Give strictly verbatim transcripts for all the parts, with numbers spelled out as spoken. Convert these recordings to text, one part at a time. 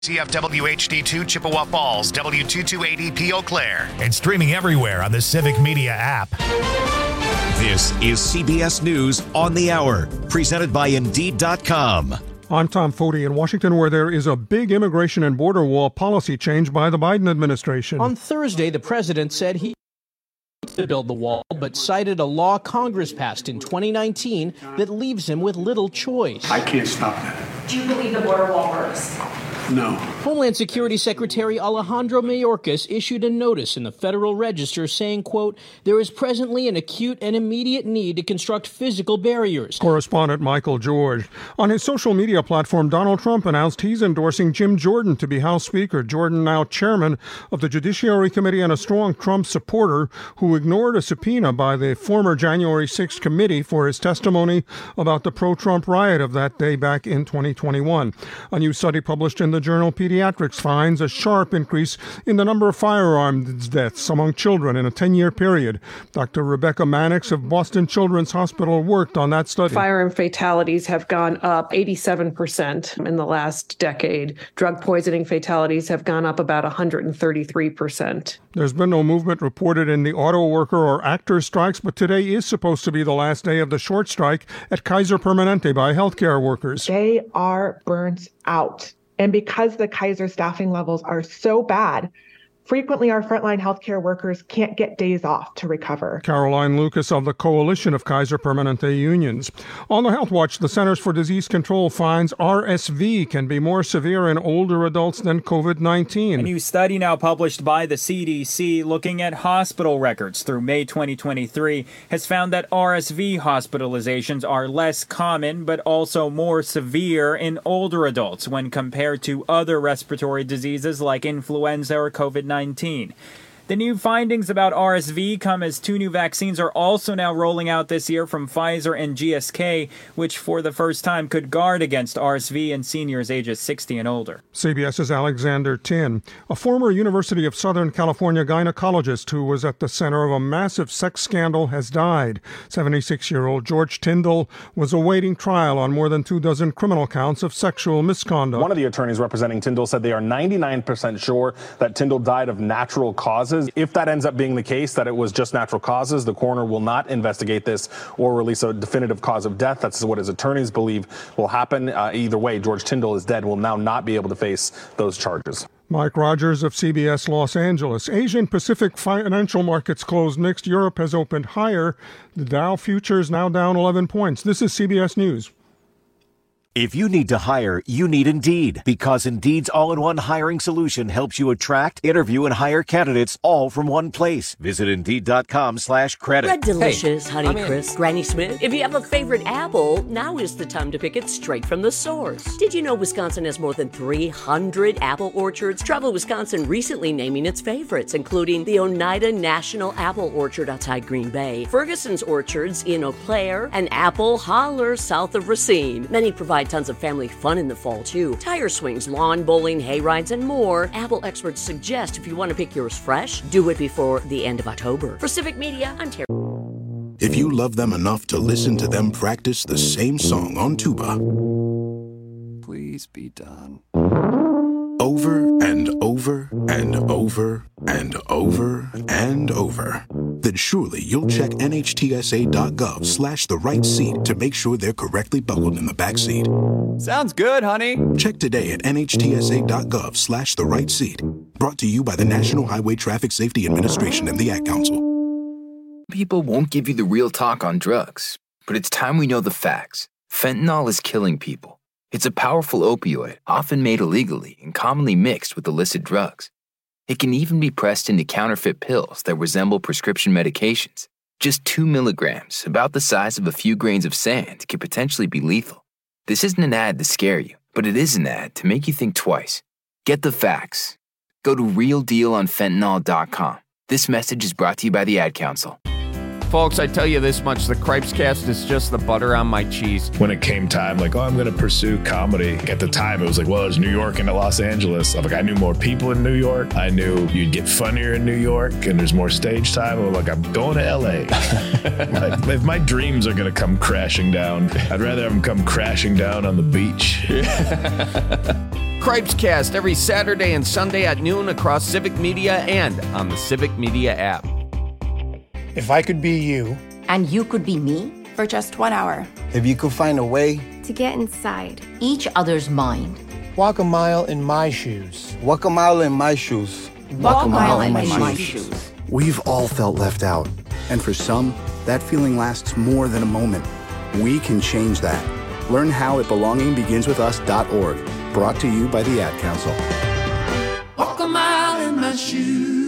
C F W H D two Chippewa Falls, W two two eight E P Eau Claire. And streaming everywhere on the Civic Media app. This is C B S News on the Hour, presented by Indeed dot com. I'm Tom Foti in Washington, where there is a big immigration and border wall policy change by the Biden administration. On Thursday, the president said he to build the wall, but cited a law Congress passed in twenty nineteen that leaves him with little choice. I can't stop that. Do you believe the border wall works? No. Homeland Security Secretary Alejandro Mayorkas issued a notice in the Federal Register saying, quote, there is presently an acute and immediate need to construct physical barriers. Correspondent Michael George. On his social media platform, Donald Trump announced he's endorsing Jim Jordan to be House Speaker. Jordan, now chairman of the Judiciary Committee and a strong Trump supporter who ignored a subpoena by the former January sixth committee for his testimony about the pro-Trump riot of that day back in twenty twenty-one. A new study published in the journal Pediatrics finds a sharp increase in the number of firearms deaths among children in a ten-year period. Doctor Rebecca Mannix of Boston Children's Hospital worked on that study. Firearm fatalities have gone up eighty-seven percent in the last decade. Drug poisoning fatalities have gone up about one hundred thirty-three percent. There's been no movement reported in the auto worker or actor strikes, but today is supposed to be the last day of the short strike at Kaiser Permanente by healthcare workers. They are burnt out. And because the Kaiser staffing levels are so bad, frequently our frontline healthcare workers can't get days off to recover. Caroline Lucas of the Coalition of Kaiser Permanente Unions. On the Health Watch, the Centers for Disease Control finds R S V can be more severe in older adults than COVID nineteen. A new study now published by the C D C looking at hospital records through May twenty twenty-three has found that R S V hospitalizations are less common but also more severe in older adults when compared to other respiratory diseases like influenza or COVID nineteen. The new findings about R S V come as two new vaccines are also now rolling out this year from Pfizer and G S K, which for the first time could guard against R S V in seniors ages sixty and older. CBS's Alexander Tin. A former University of Southern California gynecologist who was at the center of a massive sex scandal has died. seventy-six-year-old George Tyndall was awaiting trial on more than two dozen criminal counts of sexual misconduct. One of the attorneys representing Tyndall said they are ninety-nine percent sure that Tyndall died of natural causes. If that ends up being the case, that it was just natural causes, the coroner will not investigate this or release a definitive cause of death. That's what his attorneys believe will happen. Uh, either way, George Tyndall is dead, will now not be able to face those charges. Mike Rogers of C B S Los Angeles. Asian Pacific financial markets closed mixed. Europe has opened higher. The Dow futures now down eleven points. This is C B S News. If you need to hire, you need Indeed, because Indeed's all-in-one hiring solution helps you attract, interview, and hire candidates all from one place. Visit Indeed.com slash credit. Red Delicious, hey, Honey Crisp, Granny Smith. If you have a favorite apple, now is the time to pick it straight from the source. Did you know Wisconsin has more than three hundred apple orchards? Travel Wisconsin recently naming its favorites, including the Oneida National Apple Orchard outside Green Bay, Ferguson's Orchards in Eau Claire, and Apple Holler south of Racine. Many provide tons of family fun in the fall, too. Tire swings, lawn bowling, hay rides, and more. Apple experts suggest if you want to pick yours fresh, do it before the end of October. For Civic Media, I'm Terry. If you love them enough to listen to them practice the same song on tuba, please be done. Over and over and over and over and over, then surely you'll check N H T S A dot gov slash the right seat to make sure they're correctly buckled in the back seat. Sounds good, honey. Check today at N H T S A dot gov slash the right seat. Brought to you by the National Highway Traffic Safety Administration and the Ad Council. People won't give you the real talk on drugs, but it's time we know the facts. Fentanyl is killing people. It's a powerful opioid, often made illegally and commonly mixed with illicit drugs. It can even be pressed into counterfeit pills that resemble prescription medications. Just two milligrams, about the size of a few grains of sand, can potentially be lethal. This isn't an ad to scare you, but it is an ad to make you think twice. Get the facts. Go to real deal on fentanyl dot com. This message is brought to you by the Ad Council. Folks, I tell you this much, the Cripes Cast is just the butter on my cheese. When it came time, like, oh, I'm going to pursue comedy. At the time, it was like, well, it's New York and Los Angeles. I'm like, I knew more people in New York. I knew you'd get funnier in New York and there's more stage time. I'm like, I'm going to L A. Like, if my dreams are going to come crashing down, I'd rather have them come crashing down on the beach. Cripes Cast every Saturday and Sunday at noon across Civic Media and on the Civic Media app. If I could be you. And you could be me. For just one hour. If you could find a way. To get inside. Each other's mind. Walk a mile in my shoes. Walk a mile in my shoes. Walk, Walk a mile, mile in my, my shoes. shoes. We've all felt left out. And for some, that feeling lasts more than a moment. We can change that. Learn how at belonging begins with us dot org. Brought to you by the Ad Council. Walk a mile in my shoes.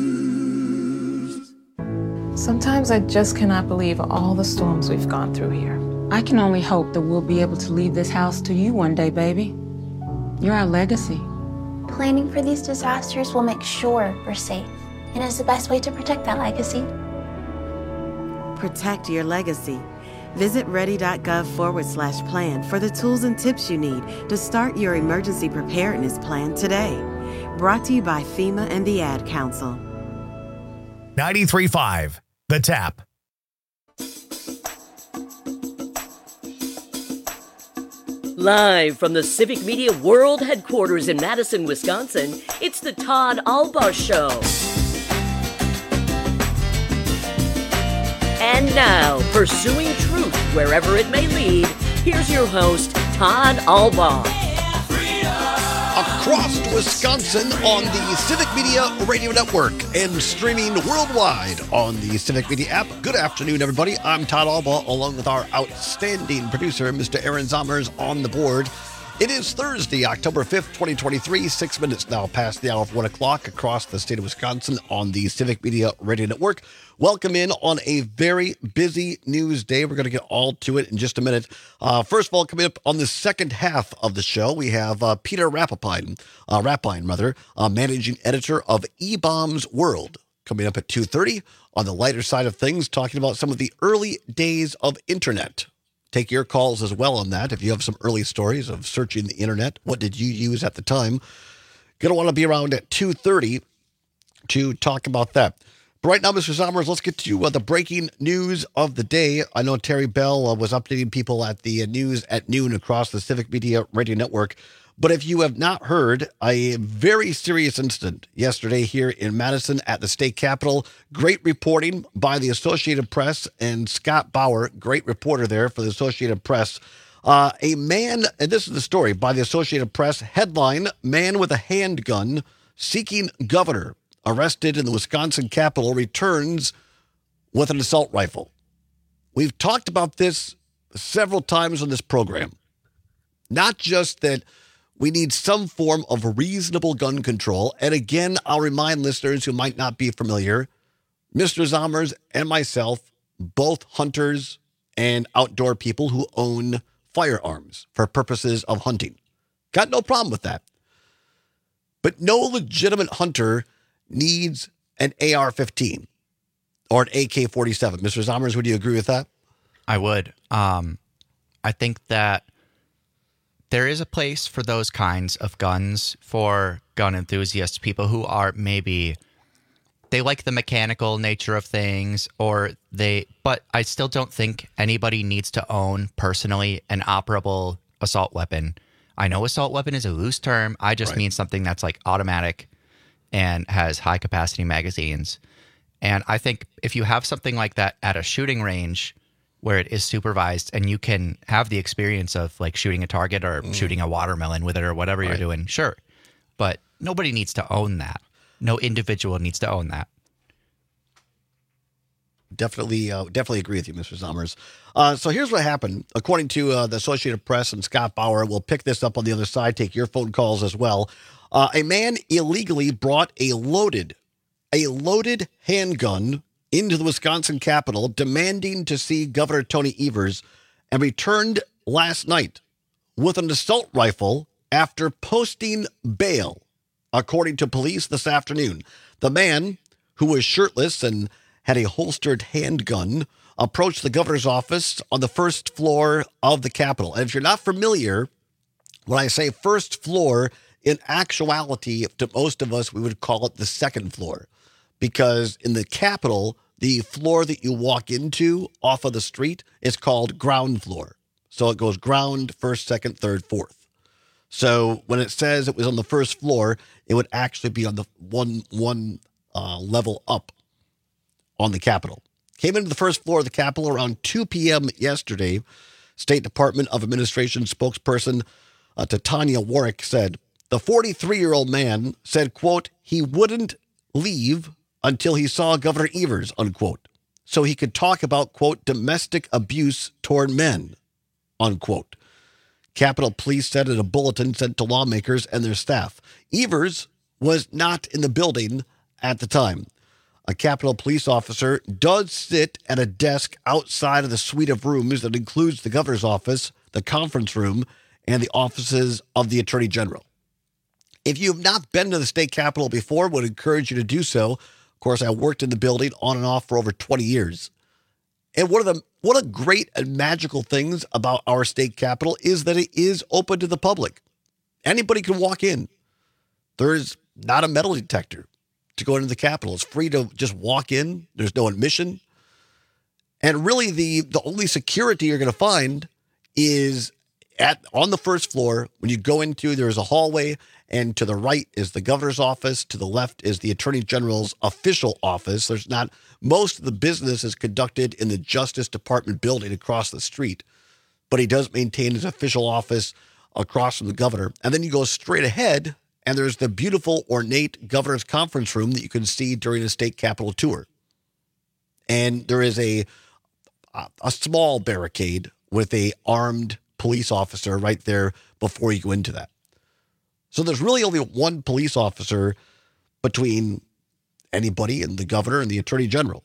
Sometimes I just cannot believe all the storms we've gone through here. I can only hope that we'll be able to leave this house to you one day, baby. You're our legacy. Planning for these disasters will make sure we're safe, and is the best way to protect that legacy. Protect your legacy. Visit ready.gov forward slash plan for the tools and tips you need to start your emergency preparedness plan today. Brought to you by FEMA and the Ad Council. ninety-three point five The Tap. Live from the Civic Media World Headquarters in Madison, Wisconsin, it's the Todd Albaugh Show. And now, pursuing truth wherever it may lead, here's your host, Todd Albaugh. Across Wisconsin on the Civic Media Radio Network and streaming worldwide on the Civic Media app. Good afternoon, everybody. I'm Todd Albaugh, along with our outstanding producer, Mister Aaron Zommers, on the board. It is Thursday, October fifth, twenty twenty-three, six minutes now past the hour of one o'clock across the state of Wisconsin on the Civic Media Radio Network. Welcome in on a very busy news day. We're going to get all to it in just a minute. Uh, first of all, coming up on the second half of the show, we have uh, Peter Rapapine, uh, Rapine, rather, uh, managing editor of E-Bombs World, coming up at two thirty on the lighter side of things, talking about some of the early days of internet. Take your calls as well on that. If you have some early stories of searching the internet, what did you use at the time? Going to want to be around at two thirty to talk about that. But right now, Mister Zommers, let's get to uh, the breaking news of the day. I know Terry Bell uh, was updating people at the uh, news at noon across the Civic Media Radio Network. But if you have not heard, a very serious incident yesterday here in Madison at the state capitol. Great reporting by the Associated Press and Scott Bauer, great reporter there for the Associated Press. Uh, a man, and this is the story by the Associated Press, headline, man with a handgun seeking governor arrested in the Wisconsin Capitol returns with an assault rifle. We've talked about this several times on this program. Not just that we need some form of reasonable gun control. And again, I'll remind listeners who might not be familiar, Mister Zommers and myself, both hunters and outdoor people who own firearms for purposes of hunting. Got no problem with that. But no legitimate hunter needs an A R fifteen or an A K forty-seven. Mister Zommers, would you agree with that? I would. Um, I think that there is a place for those kinds of guns for gun enthusiasts, people who are maybe, they like the mechanical nature of things, or they, but I still don't think anybody needs to own personally an operable assault weapon. I know assault weapon is a loose term. I just right. mean something that's like automatic and has high capacity magazines. And I think if you have something like that at a shooting range where it is supervised and you can have the experience of like shooting a target or mm. shooting a watermelon with it or whatever right. you're doing, sure. But nobody needs to own that. No individual needs to own that. Definitely, uh, definitely agree with you, Mister Zommers. Uh, so here's what happened. According to uh, the Associated Press and Scott Bauer, we'll pick this up on the other side, take your phone calls as well. Uh, a man illegally brought a loaded, a loaded handgun into the Wisconsin Capitol, demanding to see Governor Tony Evers, and returned last night with an assault rifle after posting bail, according to police this afternoon. The man, who was shirtless and had a holstered handgun approach the governor's office on the first floor of the Capitol. And if you're not familiar, when I say first floor, in actuality, to most of us, we would call it the second floor. Because in the Capitol, the floor that you walk into off of the street is called ground floor. So it goes ground, first, second, third, fourth. So when it says it was on the first floor, it would actually be on the one one uh, level up on the Capitol. Came into the first floor of the Capitol around two p.m. yesterday. State Department of Administration spokesperson uh, Tanya Warwick said, the forty-three-year-old man said, quote, he wouldn't leave until he saw Governor Evers, unquote, so he could talk about, quote, domestic abuse toward men, unquote. Capitol Police said in a bulletin sent to lawmakers and their staff. Evers was not in the building at the time. A Capitol Police officer does sit at a desk outside of the suite of rooms that includes the governor's office, the conference room, and the offices of the Attorney General. If you have not been to the state capitol before, I would encourage you to do so. Of course, I worked in the building on and off for over twenty years. And one of the one of the great and magical things about our state capitol is that it is open to the public. Anybody can walk in. There's not a metal detector to go into the Capitol. It's free to just walk in. There's no admission. And really, the, the only security you're going to find is at on the first floor. When you go into, there is a hallway, and to the right is the governor's office. To the left is the Attorney General's official office. There's not, most of the business is conducted in the Justice Department building across the street, but he does maintain his official office across from the governor. And then you go straight ahead, and there's the beautiful, ornate governor's conference room that you can see during the state capitol tour. And there is a a small barricade with a armed police officer right there before you go into that. So there's really only one police officer between anybody and the governor and the Attorney General.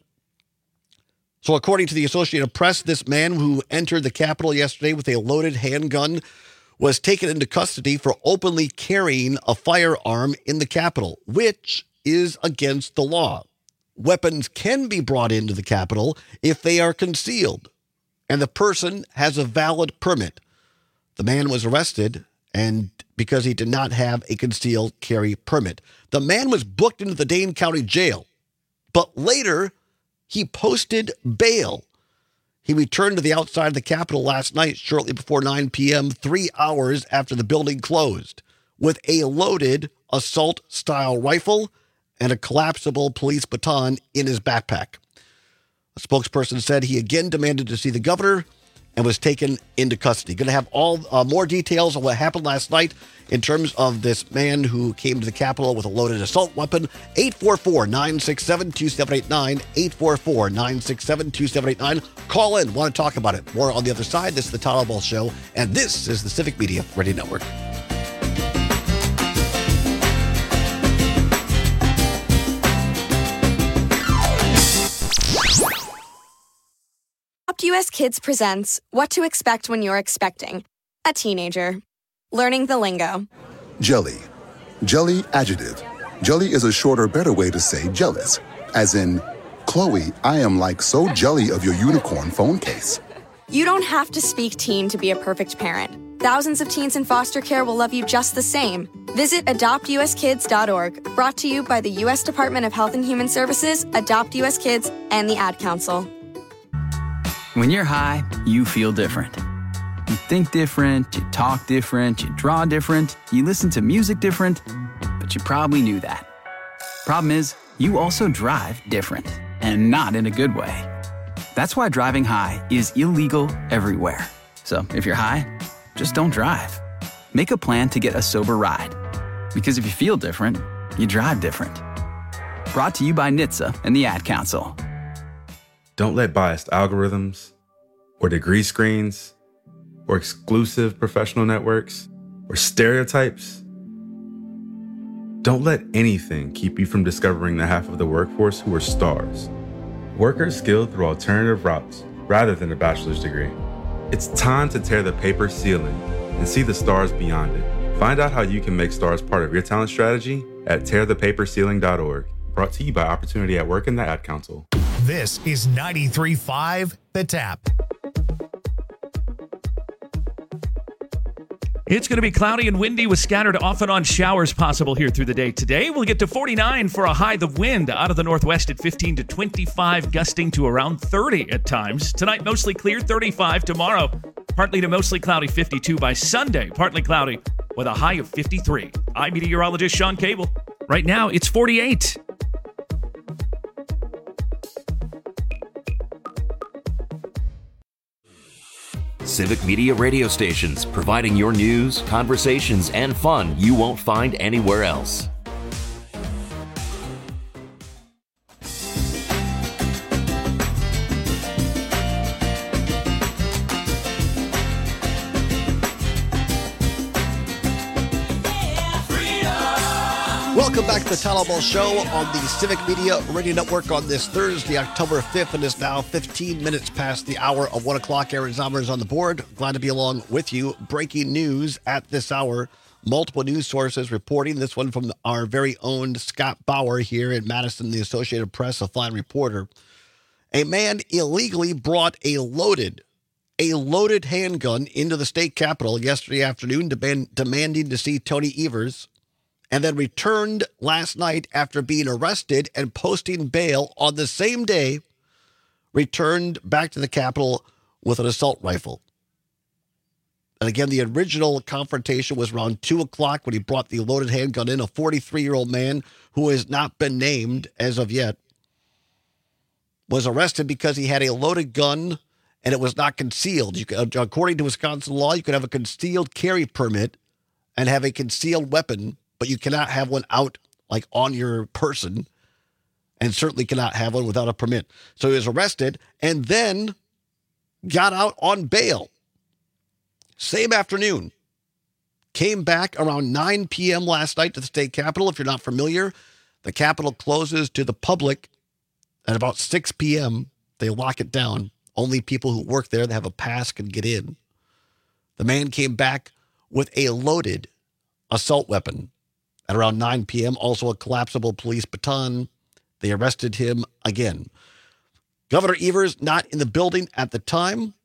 So according to the Associated Press, this man who entered the Capitol yesterday with a loaded handgun was taken into custody for openly carrying a firearm in the Capitol, which is against the law. Weapons can be brought into the Capitol if they are concealed, and the person has a valid permit. The man was arrested and because he did not have a concealed carry permit. The man was booked into the Dane County Jail, but later he posted bail. He returned to the outside of the Capitol last night shortly before nine p.m., three hours after the building closed, with a loaded assault-style rifle and a collapsible police baton in his backpack. A spokesperson said he again demanded to see the governor and was taken into custody. Going to have all uh, more details on what happened last night in terms of this man who came to the Capitol with a loaded assault weapon. eight four four, nine six seven, two seven eight nine, eight four four, nine six seven, two seven eight nine. Call in. Want to talk about it. More on the other side. This is the Todd Ball Show, and this is the Civic Media Radio Network. U S Kids presents What to Expect When You're Expecting a Teenager. Learning the lingo. Jelly. Jelly adjective. Jelly is a shorter, better way to say jealous. As in, Chloe, I am like so jelly of your unicorn phone case. You don't have to speak teen to be a perfect parent. Thousands of teens in foster care will love you just the same. Visit adopt u s kids dot org, brought to you by the U S Department of Health and Human Services, Adopt U S Kids, and the Ad Council. When you're high, you feel different. You think different, you talk different, you draw different, you listen to music different, but you probably knew that. Problem is, you also drive different, and not in a good way. That's why driving high is illegal everywhere. So if you're high, just don't drive. Make a plan to get a sober ride. Because if you feel different, you drive different. Brought to you by N H T S A and the Ad Council. Don't let biased algorithms or degree screens or exclusive professional networks or stereotypes. Don't let anything keep you from discovering the half of the workforce who are stars. Workers skilled through alternative routes rather than a bachelor's degree. It's time to tear the paper ceiling and see the stars beyond it. Find out how you can make stars part of your talent strategy at tear the paper ceiling dot org. Brought to you by Opportunity at Work and the Ad Council. This is ninety-three point five The Tap. It's going to be cloudy and windy with scattered off and on showers possible here through the day today. We'll get to forty-nine for a high. The wind out of the northwest at fifteen to twenty-five, gusting to around thirty at times. Tonight, mostly clear, thirty-five. Tomorrow, partly to mostly cloudy, fifty-two. By Sunday, partly cloudy with a high of fifty-three. I'm meteorologist Sean Cable. Right now, it's forty-eight. Civic Media radio stations, providing your news, conversations, and fun you won't find anywhere else. Welcome back to the Tyler Ball Show on the Civic Media Radio Network on this Thursday, October fifth, and it's now fifteen minutes past the hour of one o'clock. Aaron Zommer is on the board. Glad to be along with you. Breaking news at this hour. Multiple news sources reporting. This one from our very own Scott Bauer here in Madison, the Associated Press, a fine reporter. A man illegally brought a loaded, a loaded handgun into the state capitol yesterday afternoon, demand, demanding to see Tony Evers, and then returned last night after being arrested and posting bail on the same day, returned back to the Capitol with an assault rifle. And again, the original confrontation was around two o'clock when he brought the loaded handgun in. A forty-three-year-old man who has not been named as of yet was arrested because he had a loaded gun and it was not concealed. You could, according to Wisconsin law, you could have a concealed carry permit and have a concealed weapon, but you cannot have one out, like, on your person, and certainly cannot have one without a permit. So he was arrested and then got out on bail. Same afternoon. Came back around nine p.m. last night to the state capitol. If you're not familiar, the capitol closes to the public at about six p.m. They lock it down. Only people who work there that have a pass can get in. The man came back with a loaded assault weapon at around nine p.m., also a collapsible police baton. They arrested him again. Governor Evers not in the building at the time.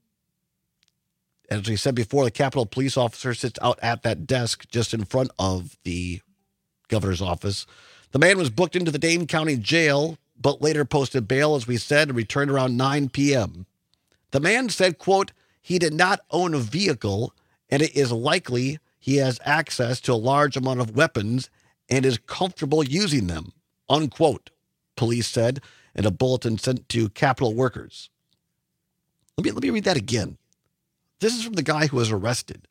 As we said before, the Capitol police officer sits out at that desk just in front of the governor's office. The man was booked into the Dane County Jail, but later posted bail, as we said, and returned around nine p.m. The man said, quote, he did not own a vehicle, and it is likely he has access to a large amount of weapons and is comfortable using them, unquote, police said in a bulletin sent to Capitol workers. Let me, let me read that again. This is from the guy who was arrested.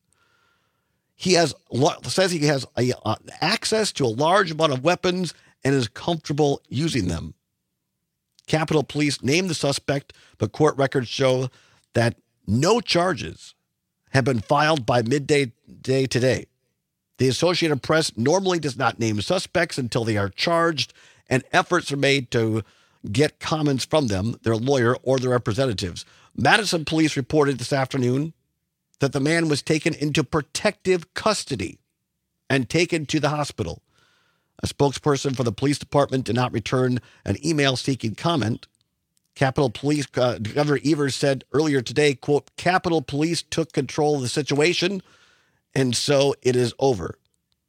He has says he has a, uh, access to a large amount of weapons and is comfortable using them. Capitol Police named the suspect, but court records show that no charges have been filed by midday day today. The Associated Press normally does not name suspects until they are charged, and efforts are made to get comments from them, their lawyer, or their representatives. Madison police reported this afternoon that the man was taken into protective custody and taken to the hospital. A spokesperson for the police department did not return an email seeking comment. Capitol Police, uh, Governor Evers said earlier today, quote, Capitol Police took control of the situation, and so it is over.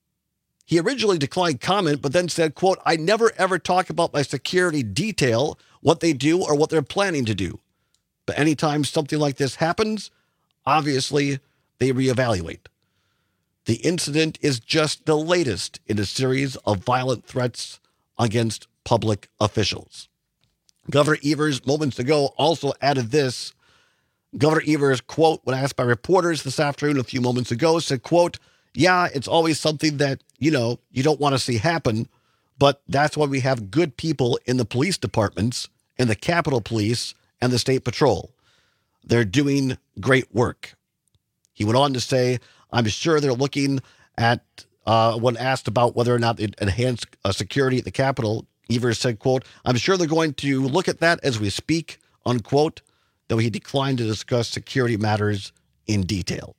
He originally declined comment, but then said, quote, I never ever talk about my security detail, what they do or what they're planning to do. But anytime something like this happens, obviously they reevaluate. The incident is just the latest in a series of violent threats against public officials. Governor Evers, moments ago, also added this. Governor Evers, quote, when asked by reporters this afternoon a few moments ago, said, quote, yeah, it's always something that, you know, you don't want to see happen, but that's why we have good people in the police departments, in the Capitol Police, and the State Patrol. They're doing great work. He went on to say, I'm sure they're looking at, uh, when asked about whether or not they enhance uh, security at the Capitol, Evers said, quote, I'm sure they're going to look at that as we speak, unquote, though he declined to discuss security matters in detail.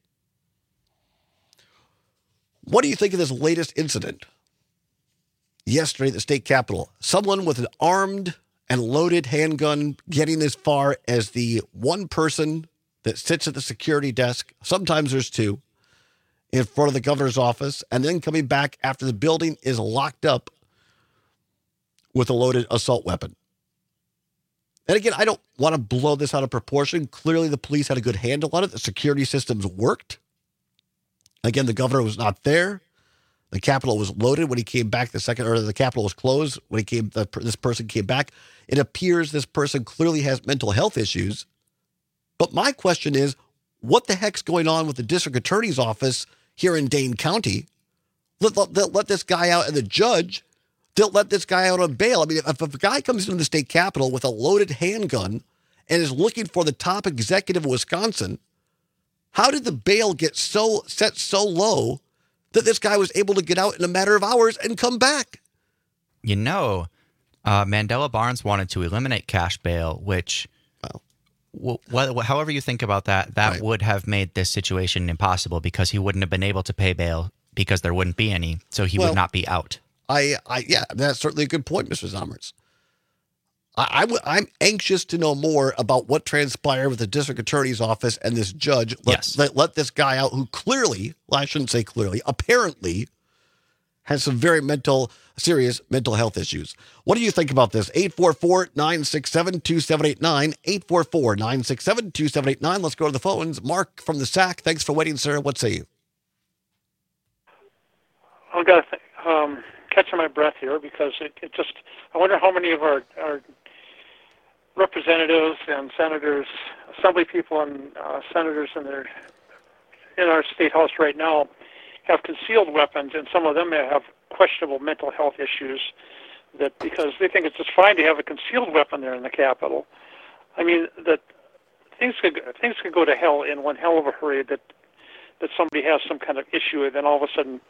What do you think of this latest incident? Yesterday at the state capitol, someone with an armed and loaded handgun getting as far as the one person that sits at the security desk, sometimes there's two, in front of the governor's office, and then coming back after the building is locked up with a loaded assault weapon. And again, I don't want to blow this out of proportion. Clearly, the police had a good handle on it. The security systems worked. Again, the governor was not there. The Capitol was loaded when he came back the second, or the Capitol was closed when he came. The, this person came back. It appears this person clearly has mental health issues. But my question is, what the heck's going on with the district attorney's office here in Dane County? Let, let, let this guy out, and the judge, they'll let this guy out on bail. I mean, if, if a guy comes into the state capitol with a loaded handgun and is looking for the top executive of Wisconsin, how did the bail get so set so low that this guy was able to get out in a matter of hours and come back? You know, uh, Mandela Barnes wanted to eliminate cash bail, which, well, wh- wh- however you think about that, that right. would have made this situation impossible because he wouldn't have been able to pay bail because there wouldn't be any, so he well, would not be out. I, I, yeah, that's certainly a good point, Mister Zommers. I, I w- I'm anxious to know more about what transpired with the district attorney's office and this judge. Let, yes. let, let this guy out who clearly, well, I shouldn't say clearly, apparently has some very mental, serious mental health issues. What do you think about this? eight four four, nine six seven, two seven eight nine, eight four four, nine six seven, two seven eight nine. Let's go to the phones. Mark from the S A C. Thanks for waiting, sir. What say you? I've got to think. Um, catching my breath here because it, it just, I wonder how many of our, our representatives and senators, assembly people and uh, senators in their in our state house right now have concealed weapons, and some of them have questionable mental health issues that because they think it's just fine to have a concealed weapon there in the Capitol. I mean, that things could things could go to hell in one hell of a hurry that that somebody has some kind of issue, and then all of a sudden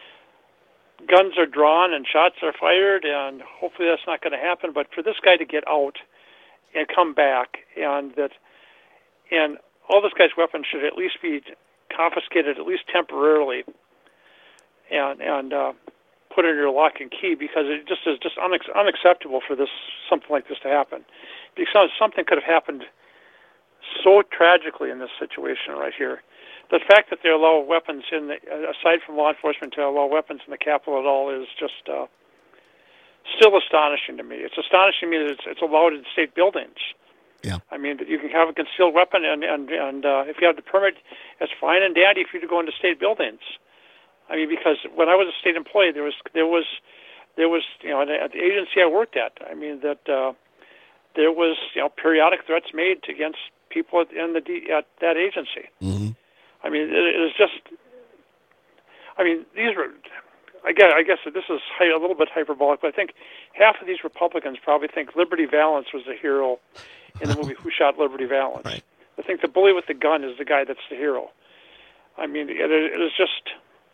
guns are drawn and shots are fired, and hopefully that's not going to happen. But for this guy to get out and come back, and that, and all this guy's weapons should at least be confiscated, at least temporarily, and and uh, put under lock and key, because it just is just unex- unacceptable for this something like this to happen. Because something could have happened so tragically in this situation right here. The fact that they allow weapons in, the, aside from law enforcement, to allow weapons in the Capitol at all is just uh, still astonishing to me. It's astonishing to me that it's, it's allowed in state buildings. Yeah. I mean, you can have a concealed weapon, and and and uh, if you have the permit, it's fine and dandy for you to go into state buildings. I mean, because when I was a state employee, there was there was there was you know at the agency I worked at. I mean that uh, there was you know periodic threats made against people in the at that agency. Mm-hmm. I mean, it, it is just. I mean, these were. I guess, I guess this is a little bit hyperbolic, but I think half of these Republicans probably think Liberty Valance was the hero in the movie Who Shot Liberty Valance. Right. I think the bully with the gun is the guy that's the hero. I mean, it, it is just.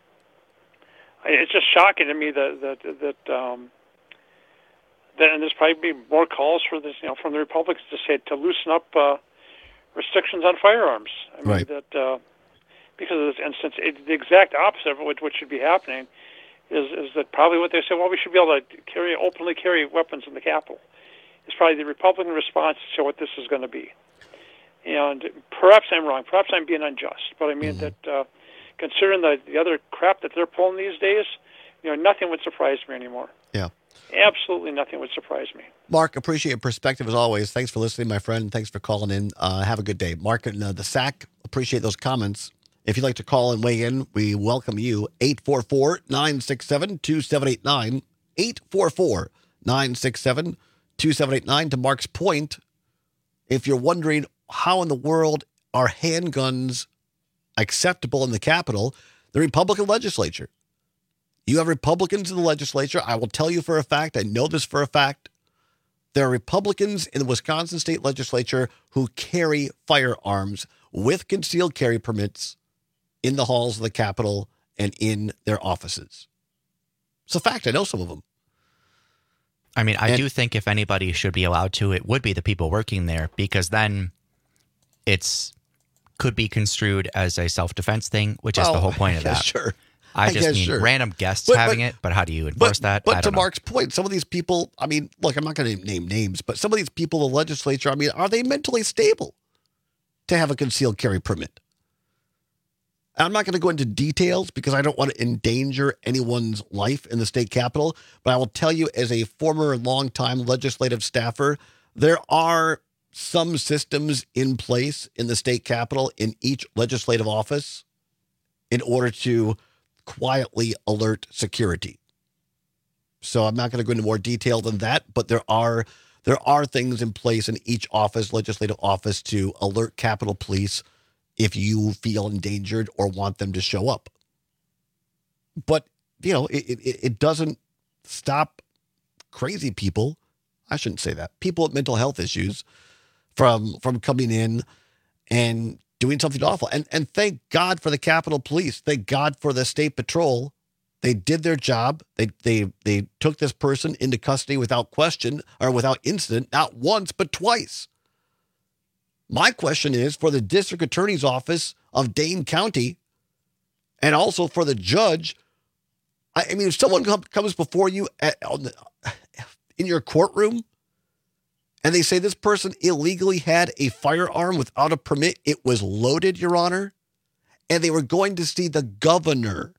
It's just shocking to me that that that um, that and there's probably be more calls for this, you know, from the Republicans to say to loosen up uh, restrictions on firearms. I mean, right. that uh, because of this instance, it, the exact opposite of what, what should be happening is is that probably what they say. Well, we should be able to carry openly carry weapons in the Capitol. It's probably the Republican response to what this is going to be. And perhaps I'm wrong. Perhaps I'm being unjust. But I mean mm-hmm. that. Uh, Considering the, the other crap that they're pulling these days, you know, nothing would surprise me anymore. Yeah. Absolutely nothing would surprise me. Mark, appreciate your perspective as always. Thanks for listening, my friend. Thanks for calling in. Uh, have a good day. Mark and uh, the S A C, appreciate those comments. If you'd like to call and weigh in, we welcome you. eight four four, nine six seven, two seven eight nine. eight four four, nine six seven, two seven eight nine. To Mark's point, if you're wondering how in the world are handguns acceptable in the Capitol, the Republican legislature. You have Republicans in the legislature. I will tell you for a fact, I know this for a fact, there are Republicans in the Wisconsin state legislature who carry firearms with concealed carry permits in the halls of the Capitol and in their offices. It's a fact. I know some of them. I mean, I and, do think if anybody should be allowed to, it would be the people working there, because then it's could be construed as a self-defense thing, which is oh, the whole point of yeah, that. Sure. I, I just guess, mean sure. random guests But- having but- it, but how do you enforce But, that? but I to don't know. Mark's point, some of these people, I mean, look, I'm not going to name names, but some of these people in the legislature, I mean, are they mentally stable to have a concealed carry permit? I'm not going to go into details because I don't want to endanger anyone's life in the state capitol, but I will tell you as a former longtime legislative staffer, there are some systems in place in the state capitol in each legislative office in order to quietly alert security. So I'm not going to go into more detail than that, but there are there are things in place in each office, legislative office, to alert Capitol Police if you feel endangered or want them to show up. But, you know, it, it, it doesn't stop crazy people. I shouldn't say that. People with mental health issues from from coming in and doing something awful. And and thank God for the Capitol Police. Thank God for the State Patrol. They did their job. They they they took this person into custody without question or without incident, not once, but twice. My question is for the District Attorney's Office of Dane County and also for the judge. I, I mean, if someone com- comes before you at, on the, in your courtroom and they say this person illegally had a firearm without a permit, it was loaded, Your Honor, and they were going to see the governor.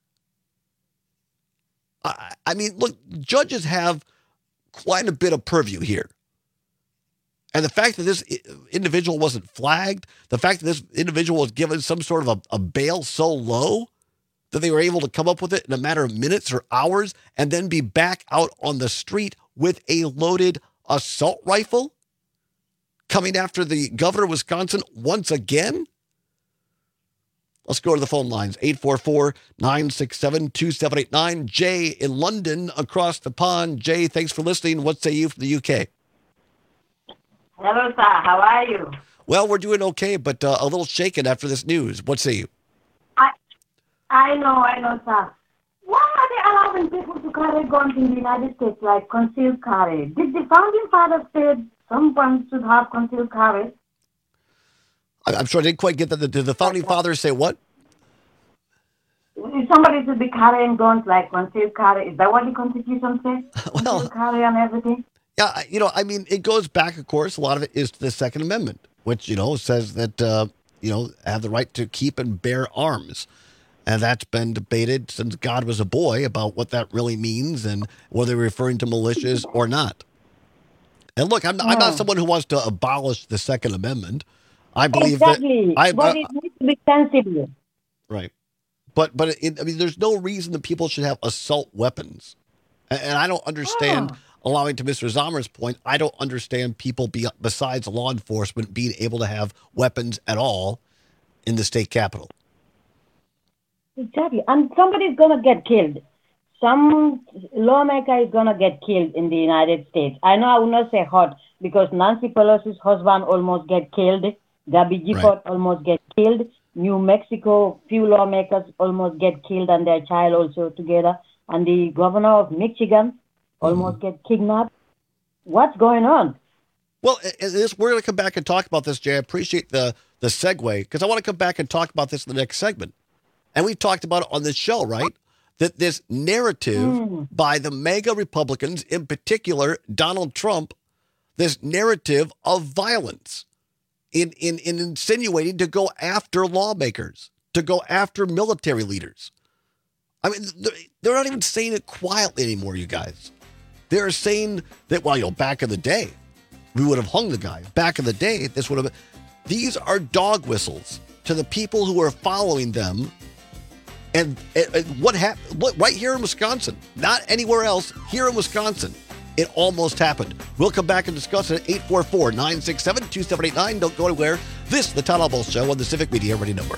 I, I mean, look, judges have quite a bit of purview here. And the fact that this individual wasn't flagged, the fact that this individual was given some sort of a, a bail so low that they were able to come up with it in a matter of minutes or hours and then be back out on the street with a loaded assault rifle coming after the governor of Wisconsin once again. Let's go to the phone lines. eight four four, nine six seven, two seven eight nine. Jay in London across the pond. Jay, thanks for listening. What say you from the U K? Hello, sir. How are you? Well, we're doing okay, but uh, a little shaken after this news. What say you? I I know, I know, sir. Why are they allowing people to carry guns in the United States like concealed carry? Did the founding fathers say someone should have concealed carry? I'm sure I didn't quite get that. Did the founding fathers say what? Somebody should be carrying guns like concealed carry. Is that what the Constitution says? Concealed carry and everything? Yeah, you know, I mean, it goes back, of course, a lot of it is to the Second Amendment, which, you know, says that, uh, you know, have the right to keep and bear arms. And that's been debated since God was a boy about what that really means and whether they're referring to militias or not. And look, I'm, I'm not someone who wants to abolish the Second Amendment. I believe exactly. that... I, but I, it needs to be sensible. Right. But, but it, I mean, there's no reason that people should have assault weapons. And, and I don't understand... Oh. Allowing to Mister Zomer's point, I don't understand people be, besides law enforcement being able to have weapons at all in the state capitol. Exactly. And somebody's going to get killed. Some lawmaker is going to get killed in the United States. I know I will not say hot because Nancy Pelosi's husband almost get killed. Gabby Gifford right. almost get killed. New Mexico, few lawmakers almost get killed and their child also together. And the governor of Michigan almost mm. get kidnapped. What's going on? Well, this, we're going to come back and talk about this, Jay. I appreciate the, the segue because I want to come back and talk about this in the next segment. And we've talked about it on this show, right? That this narrative mm. by the MAGA Republicans, in particular Donald Trump, this narrative of violence in, in, in insinuating to go after lawmakers, to go after military leaders. I mean, they're not even saying it quietly anymore, you guys. They're saying that, well, you know, back in the day, we would have hung the guy. Back in the day, this would have been... These are dog whistles to the people who are following them. And, and what happened right here in Wisconsin, not anywhere else, here in Wisconsin, it almost happened. We'll come back and discuss it at eight four four, nine six seven, two seven eight nine. Don't go anywhere. This is the Todd Albaugh Show on the Civic Media Radio Network.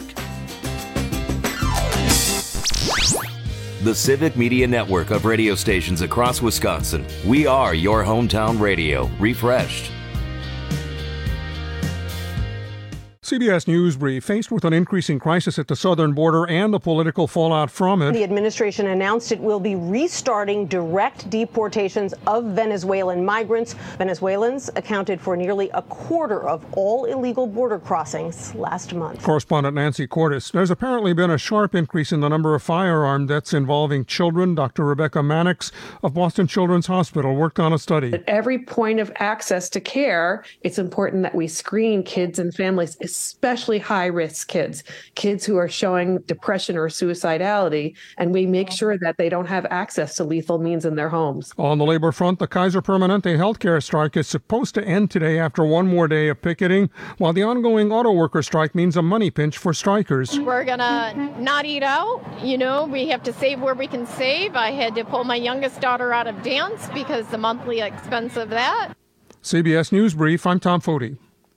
The Civic Media Network of radio stations across Wisconsin. We are your hometown radio, refreshed. C B S News Brief. Faced with an increasing crisis at the southern border and the political fallout from it, the administration announced it will be restarting direct deportations of Venezuelan migrants. Venezuelans accounted for nearly a quarter of all illegal border crossings last month. Correspondent Nancy Cordes. There's apparently been a sharp increase in the number of firearm deaths involving children. Doctor Rebecca Mannix of Boston Children's Hospital worked on a study. At every point of access to care, it's important that we screen kids and families, especially high-risk kids, kids who are showing depression or suicidality, and we make sure that they don't have access to lethal means in their homes. On the labor front, the Kaiser Permanente healthcare strike is supposed to end today after one more day of picketing, while the ongoing auto worker strike means a money pinch for strikers. We're going to not eat out. You know, we have to save where we can save. I had to pull my youngest daughter out of dance because the monthly expense of that. C B S News Brief, I'm Tom Foti.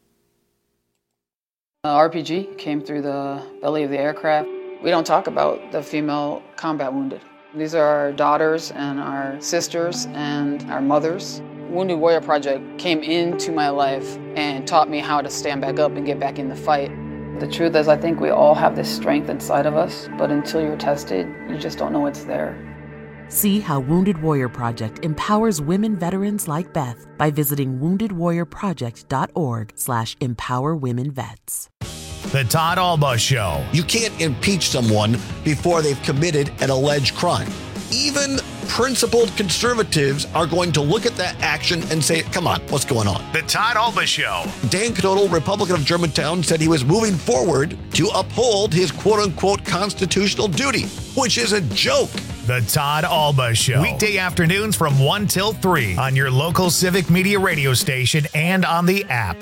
Uh, R P G came through the belly of the aircraft. We don't talk about the female combat wounded. These are our daughters and our sisters and our mothers. Wounded Warrior Project came into my life and taught me how to stand back up and get back in the fight. The truth is, I think we all have this strength inside of us, but until you're tested, you just don't know it's there. See how Wounded Warrior Project empowers women veterans like Beth by visiting wounded warrior project dot org slash empower women vets. The Todd Alba Show. You can't impeach someone before they've committed an alleged crime. Even principled conservatives are going to look at that action and say, come on, what's going on? The Todd Alba Show. Dan Knodel, Republican of Germantown, said he was moving forward to uphold his quote-unquote constitutional duty, which is a joke. The Todd Alba Show. Weekday afternoons from one till three on your local Civic Media radio station and on the app.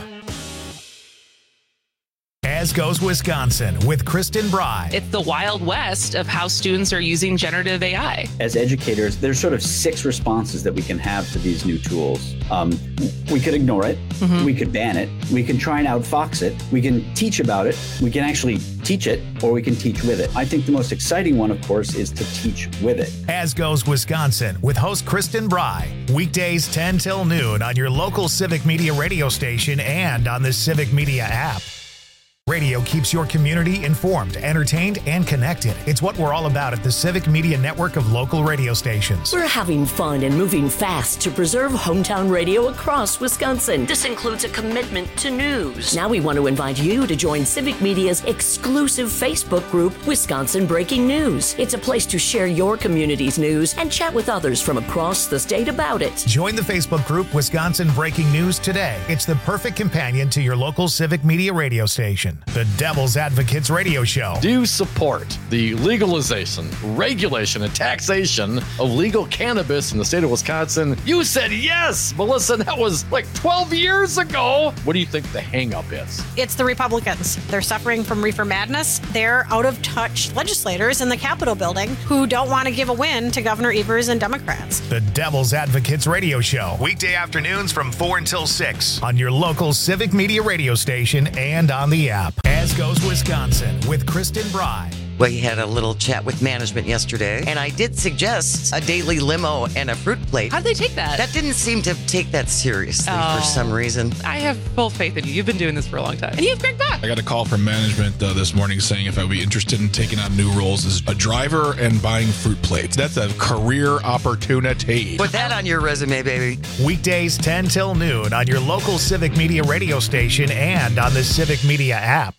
As Goes Wisconsin with Kristen Bry. It's the Wild West of how students are using generative A I. As educators, there's sort of six responses that we can have to these new tools. Um, we could ignore it. Mm-hmm. We could ban it. We can try and outfox it. We can teach about it. We can actually teach it, or we can teach with it. I think the most exciting one, of course, is to teach with it. As Goes Wisconsin with host Kristen Bry. Weekdays ten till noon on your local Civic Media radio station and on the Civic Media app. Radio keeps your community informed, entertained, and connected. It's what we're all about at the Civic Media network of local radio stations. We're having fun and moving fast to preserve hometown radio across Wisconsin. This includes a commitment to news. Now we want to invite you to join Civic Media's exclusive Facebook group, Wisconsin Breaking News. It's a place to share your community's news and chat with others from across the state about it. Join the Facebook group, Wisconsin Breaking News today. It's the perfect companion to your local Civic Media radio station. The Devil's Advocates Radio Show. Do you support the legalization, regulation, and taxation of legal cannabis in the state of Wisconsin? You said yes, Melissa. That was like twelve years ago. What do you think the hang-up is? It's the Republicans. They're suffering from reefer madness. They're out-of-touch legislators in the Capitol building who don't want to give a win to Governor Evers and Democrats. The Devil's Advocates Radio Show. Weekday afternoons from four until six on your local Civic Media radio station and on the app. As Goes Wisconsin with Kristen Bry. We had a little chat with management yesterday, and I did suggest a daily limo and a fruit plate. How'd they take that? That didn't seem to take that seriously oh, for some reason. I have full faith in you. You've been doing this for a long time. And you have Greg Bach. I got a call from management uh, this morning saying if I would be interested in taking on new roles as a driver and buying fruit plates. That's a career opportunity. Put that on your resume, baby. Weekdays ten till noon on your local Civic Media radio station and on the Civic Media app.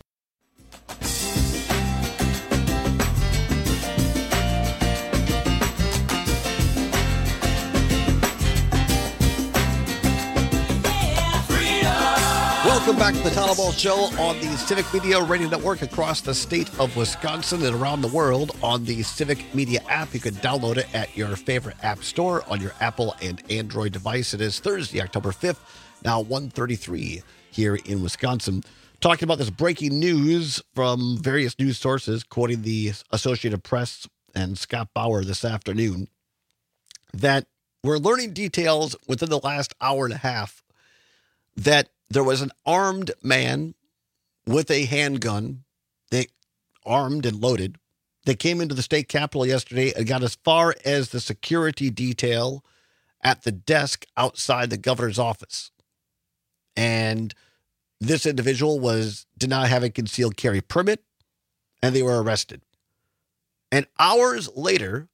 Welcome back to the Todd Alba Show on the Civic Media Radio Network across the state of Wisconsin and around the world on the Civic Media app. You can download it at your favorite app store on your Apple and Android device. It is Thursday, October fifth, now one thirty-three here in Wisconsin. Talking about this breaking news from various news sources, quoting the Associated Press and Scott Bauer this afternoon, that we're learning details within the last hour and a half that there was an armed man with a handgun, they armed and loaded. They came into the state capitol yesterday and got as far as the security detail at the desk outside the governor's office. And This individual was did not have a concealed carry permit, and they were arrested. And hours later,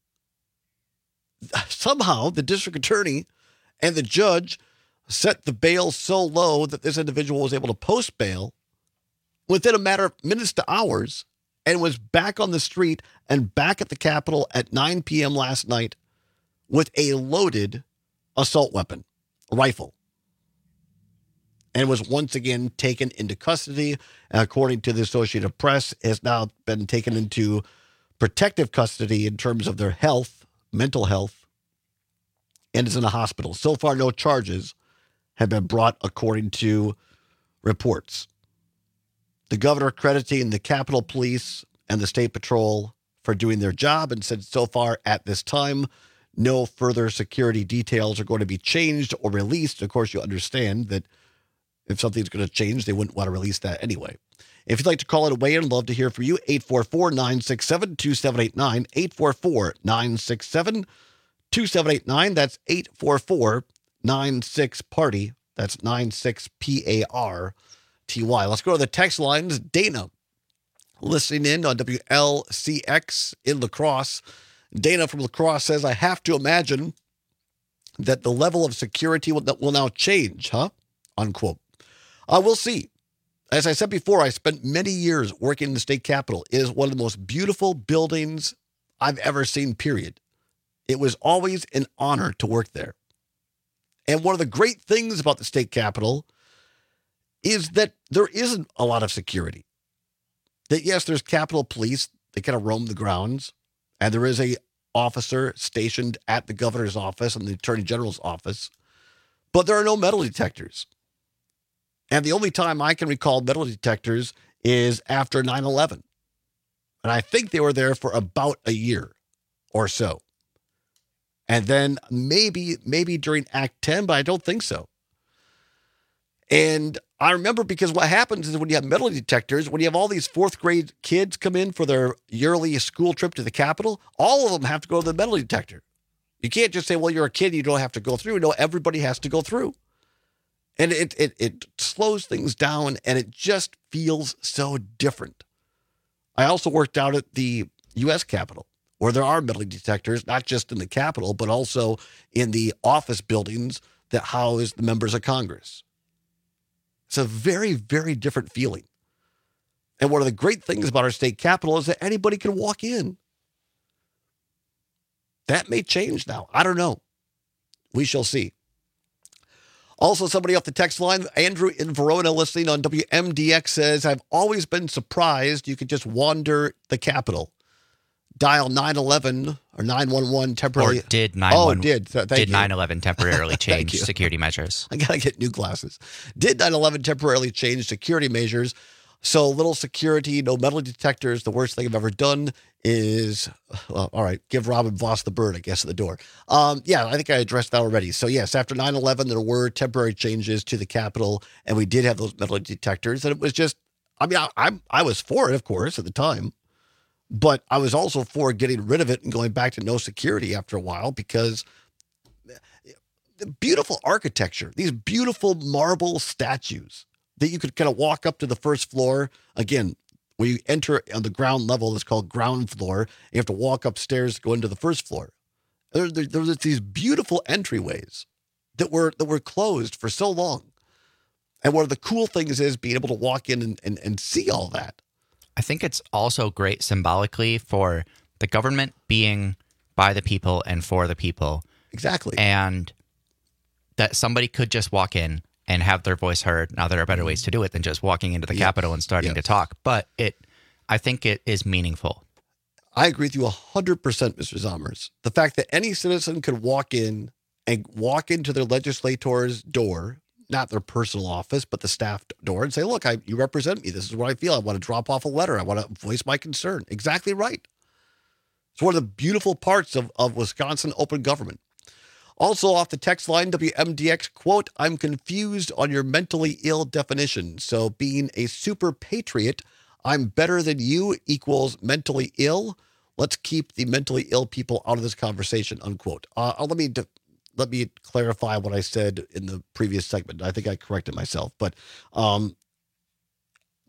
somehow the district attorney and the judge set the bail so low that this individual was able to post bail within a matter of minutes to hours and was back on the street and back at the Capitol at nine p.m. last night with a loaded assault weapon, rifle, and was once again taken into custody. According to the Associated Press, has now been taken into protective custody in terms of their health, mental health, and is in a hospital. So far, no charges have been brought, according to reports. The governor crediting the Capitol Police and the State Patrol for doing their job and said so far at this time, no further security details are going to be changed or released. Of course, you understand that if something's going to change, they wouldn't want to release that anyway. If you'd like to call it away, I'd love to hear from you. eight four four, nine six seven, two seven eight nine. eight four four, nine six seven, two seven eight nine. That's eight four four, nine six, party. That's nine six P A R T Y. Let's go to the text lines. Dana, listening in on W L C X in La Crosse. Dana from La Crosse says, I have to imagine that the level of security will, will now change, huh? Unquote. Uh, we'll see. As I said before, I spent many years working in the state capitol. It is one of the most beautiful buildings I've ever seen, period. It was always an honor to work there. And one of the great things about the state capitol is that there isn't a lot of security. That, yes, there's Capitol Police. They kind of roam the grounds. And there is a officer stationed at the governor's office and the attorney general's office. But there are no metal detectors. And the only time I can recall metal detectors is after nine eleven. And I think they were there for about a year or so. And then maybe, maybe during Act ten, but I don't think so. And I remember because what happens is when you have metal detectors, when you have all these fourth grade kids come in for their yearly school trip to the Capitol, all of them have to go to the metal detector. You can't just say, well, you're a kid, you don't have to go through. No, everybody has to go through. And it, it, it slows things down, and it just feels so different. I also worked out at the U S Capitol, where there are metal detectors, not just in the Capitol, but also in the office buildings that house the members of Congress. It's a very, very different feeling. And one of the great things about our state capitol is that anybody can walk in. That may change now. I don't know. We shall see. Also, somebody off the text line, Andrew in Verona, listening on W M D X, says, I've always been surprised you could just wander the Capitol. Dial nine eleven or nine one one temporarily. Or did nine one one, oh, did. Thank did you. nine eleven temporarily change security measures? I got to get new glasses. Did nine eleven temporarily change security measures? So little security, no metal detectors. The worst thing I've ever done is, well, all right, give Robin Voss the bird, I guess, at the door. Um, yeah, I think I addressed that already. So yes, after nine eleven, there were temporary changes to the Capitol, and we did have those metal detectors. And it was just, I mean, I, I, I was for it, of course, at the time. But I was also for getting rid of it and going back to no security after a while, because the beautiful architecture, these beautiful marble statues that you could kind of walk up to the first floor. Again, when you enter on the ground level, it's called ground floor. You have to walk upstairs to go into the first floor. There, there, there's these beautiful entryways that were that were closed for so long. And one of the cool things is being able to walk in and, and, and see all that. I think it's also great symbolically for the government being by the people and for the people. Exactly. And that somebody could just walk in and have their voice heard. Now, there are better ways to do it than just walking into the yes. Capitol and starting yes. to talk. But it, I think it is meaningful. I agree with you one hundred percent, Mister Zommers. The fact that any citizen could walk in and walk into their legislator's door, not their personal office, but the staff door, and say, look, I, you represent me. This is what I feel. I want to drop off a letter. I want to voice my concern. Exactly right. It's one of the beautiful parts of, of Wisconsin open government. Also off the text line, W M D X, quote, I'm confused on your mentally ill definition. So being a super patriot, I'm better than you equals mentally ill. Let's keep the mentally ill people out of this conversation, unquote. Uh, let me de- let me clarify what I said in the previous segment. I think I corrected myself. But um,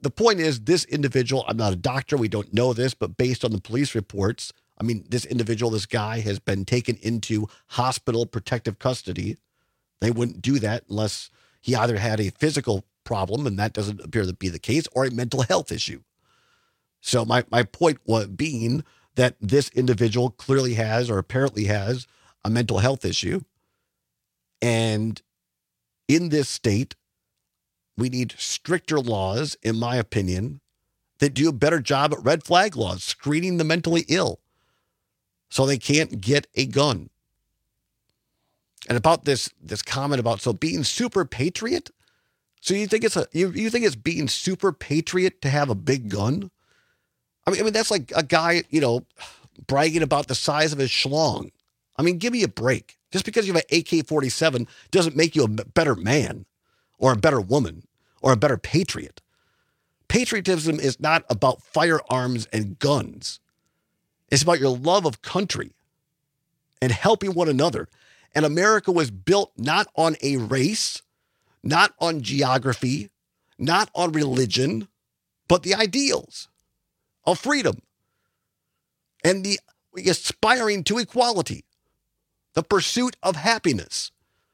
the point is, this individual, I'm not a doctor, we don't know this, but based on the police reports, I mean, this individual, this guy has been taken into hospital protective custody. They wouldn't do that unless he either had a physical problem, and that doesn't appear to be the case, or a mental health issue. So my, my point was being that this individual clearly has, or apparently has, a mental health issue. And in this state, we need stricter laws, in my opinion, that do a better job at red flag laws, screening the mentally ill so they can't get a gun. And about this this comment about, so being super patriot, so you think it's a you, you think it's being super patriot to have a big gun? I mean, I mean that's like a guy, you know, bragging about the size of his schlong. I mean, give me a break. Just because you have an A K forty-seven doesn't make you a better man or a better woman or a better patriot. Patriotism is not about firearms and guns. It's about your love of country and helping one another. And America was built not on a race, not on geography, not on religion, but the ideals of freedom and the aspiring to equality, the pursuit of happiness.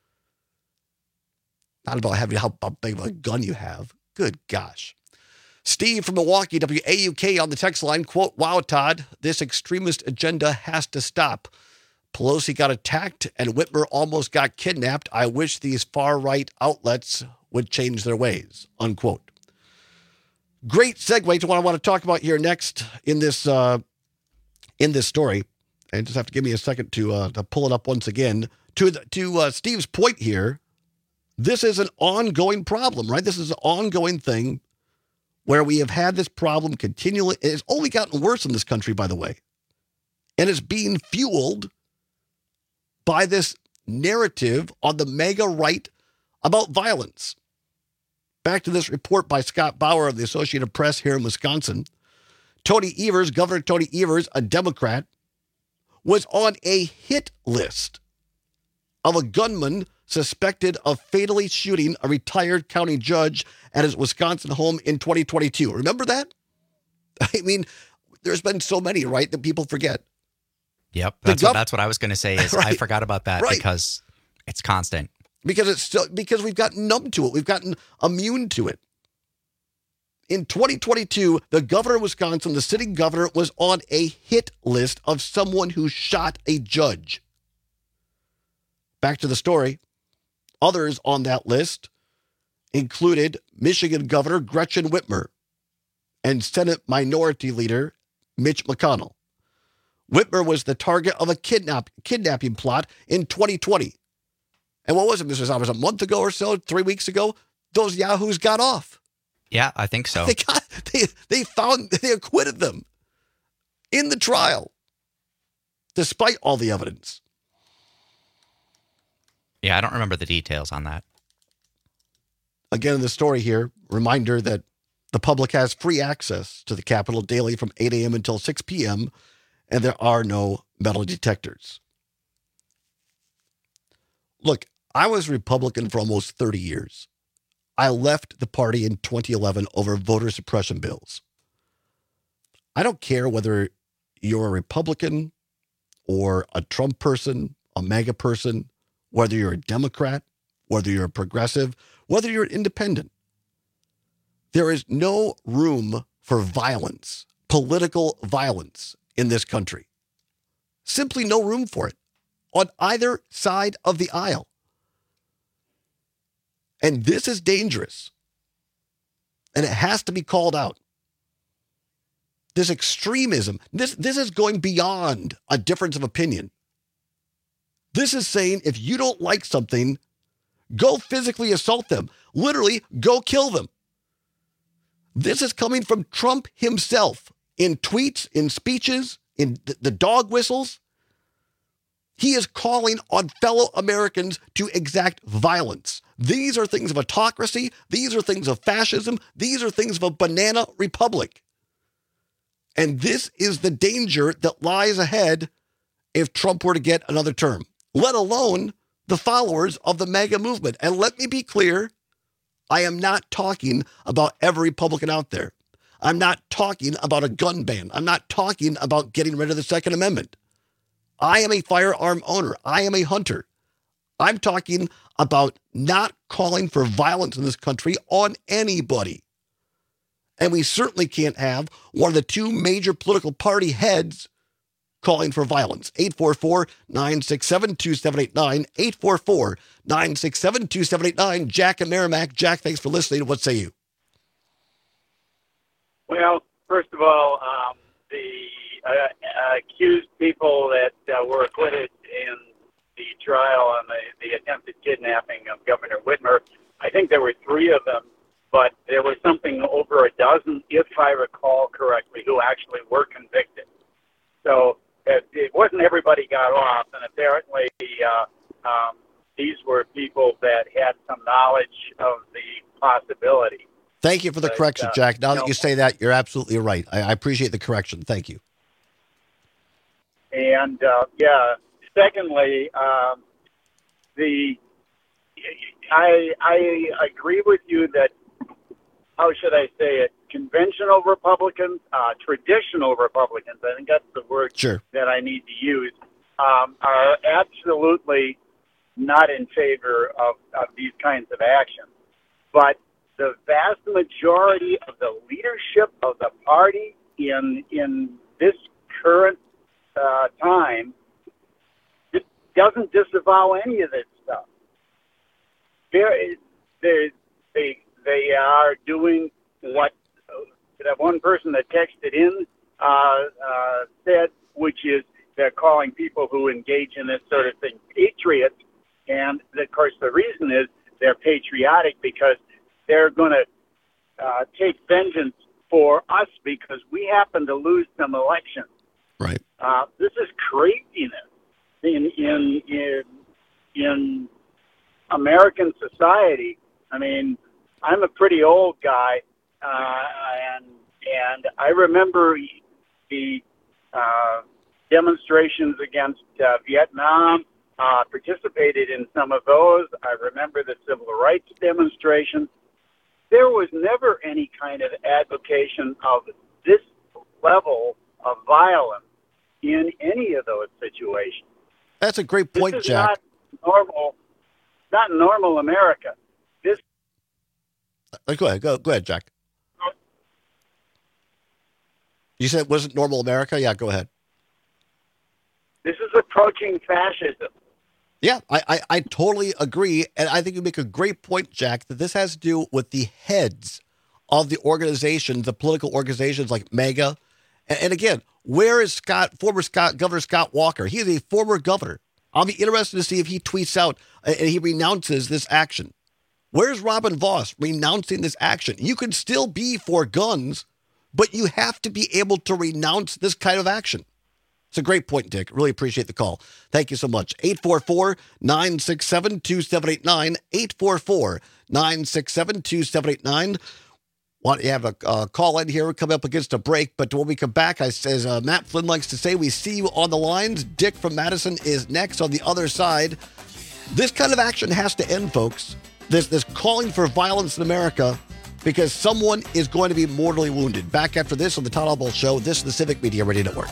Not about having how big of a gun you have. Good gosh. Steve from Milwaukee, W A U K on the text line, quote, "Wow, Todd, this extremist agenda has to stop. Pelosi got attacked and Whitmer almost got kidnapped. I wish these far-right outlets would change their ways," unquote. Great segue to what I want to talk about here next in this uh, in this story. And just have to give me a second to uh, to pull it up once again. To the, to uh, Steve's point here, this is an ongoing problem, right? This is an ongoing thing where we have had this problem continually. It's only gotten worse in this country, by the way. And it's being fueled by this narrative on the mega right about violence. Back to this report by Scott Bauer of the Associated Press here in Wisconsin. Tony Evers, Governor Tony Evers, a Democrat, was on a hit list of a gunman suspected of fatally shooting a retired county judge at his Wisconsin home in twenty twenty-two. Remember that? I mean, there's been so many, right, that people forget. Yep, that's, gov- what, that's what I was going to say is right. I forgot about that right. because it's constant. Because it's still, because we've gotten numb to it. We've gotten immune to it. In twenty twenty-two, the governor of Wisconsin, the sitting governor, was on a hit list of someone who shot a judge. Back to the story. Others on that list included Michigan Governor Gretchen Whitmer and Senate Minority Leader Mitch McConnell. Whitmer was the target of a kidnap, kidnapping plot in twenty twenty. And what was it, Mister Zomers? A month ago or so, three weeks ago, those yahoos got off. Yeah, I think so. They got, they, they found, they acquitted them in the trial, despite all the evidence. Yeah, I don't remember the details on that. Again, in the story here, reminder that the public has free access to the Capitol daily from eight a.m. until six p.m., and there are no metal detectors. Look, I was Republican for almost thirty years. I left the party in twenty eleven over voter suppression bills. I don't care whether you're a Republican or a Trump person, a MAGA person, whether you're a Democrat, whether you're a progressive, whether you're an independent. There is no room for violence, political violence in this country. Simply no room for it on either side of the aisle. And this is dangerous. And it has to be called out. This extremism, this, this is going beyond a difference of opinion. This is saying if you don't like something, go physically assault them. Literally, go kill them. This is coming from Trump himself in tweets, in speeches, in the dog whistles. He is calling on fellow Americans to exact violence. These are things of autocracy. These are things of fascism. These are things of a banana republic. And this is the danger that lies ahead if Trump were to get another term, let alone the followers of the MAGA movement. And let me be clear, I am not talking about every Republican out there. I'm not talking about a gun ban. I'm not talking about getting rid of the Second Amendment. I am a firearm owner. I am a hunter. I'm talking about not calling for violence in this country on anybody. And we certainly can't have one of the two major political party heads calling for violence. eight four four, nine six seven, two seven eight nine, eight four four, nine six seven, two seven eight nine. Jack and Merrimack. Jack, thanks for listening. What say you? Well, first of all, um, the uh, accused people that uh, were acquitted in the trial on the, the attempted kidnapping of Governor Whitmer, I think there were three of them, but there was something over a dozen, if I recall correctly, who actually were convicted. So it, it wasn't everybody got off, and apparently uh, um, these were people that had some knowledge of the possibility. Thank you for the but, correction, uh, Jack. Now you that know, you say that, you're absolutely right. I, I appreciate the correction. Thank you. And, uh, yeah, secondly, um, the I, I agree with you that, how should I say it, conventional Republicans, uh, traditional Republicans, I think that's the word sure. that I need to use, um, are absolutely not in favor of, of these kinds of actions. But the vast majority of the leadership of the party in in this current uh, time doesn't disavow any of this stuff. They're, they they they are doing what that one person that texted in uh, uh, said, which is they're calling people who engage in this sort of thing patriots, and of course the reason is they're patriotic because they're going to uh, take vengeance for us because we happen to lose some elections. Right. Uh, this is craziness in in in in American society. I mean, I'm a pretty old guy, uh, and and I remember the uh, demonstrations against uh, Vietnam. Uh, participated in some of those. I remember the civil rights demonstrations. There was never any kind of advocation of this level of violence in any of those situations. That's a great point, this is Jack. Not normal, not normal America. This. Uh, go ahead. Go, go ahead, Jack. You said it wasn't normal America? Yeah, go ahead. This is approaching fascism. Yeah, I, I, I totally agree. And I think you make a great point, Jack, that this has to do with the heads of the organizations, the political organizations like MAGA. And, and again, where is Scott, former Scott, Governor Scott Walker? He is a former governor. I'll be interested to see if he tweets out and he renounces this action. Where's Robin Vos renouncing this action? You can still be for guns, but you have to be able to renounce this kind of action. It's a great point, Dick. Really appreciate the call. Thank you so much. eight four four, nine six seven, two seven eight nine, eight four four, nine six seven, two seven eight nine. Want to have a uh, call in here coming up against a break, but when we come back, I, as uh, Matt Flynn likes to say, we see you on the lines. Dick from Madison is next on the other side. This kind of action has to end, folks. This, this calling for violence in America because someone is going to be mortally wounded. Back after this on the Todd Albaugh Show. This is the Civic Media Radio Network.